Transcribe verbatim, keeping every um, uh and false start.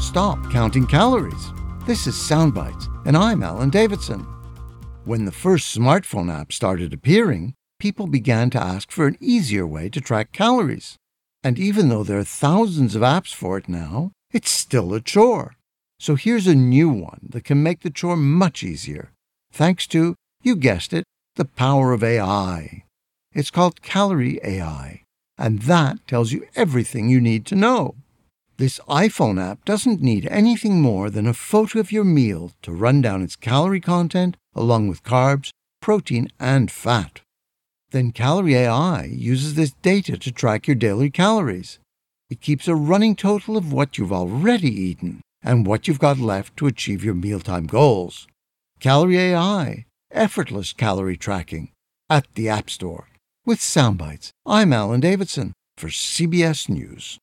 stop counting calories. This is Soundbites, and I'm Alan Davidson. When the first smartphone apps started appearing, people began to ask for an easier way to track calories. And even though there are thousands of apps for it now, it's still a chore. So here's a new one that can make the chore much easier, thanks to, you guessed it, the power of A I. It's called Calorie A I, and that tells you everything you need to know. This iPhone app doesn't need anything more than a photo of your meal to run down its calorie content along with carbs, protein, and fat. Then Calorie A I uses this data to track your daily calories. It keeps a running total of what you've already eaten and what you've got left to achieve your mealtime goals. Calorie A I, effortless calorie tracking, at the App Store. With Soundbites, I'm Alan Davidson for C B S News.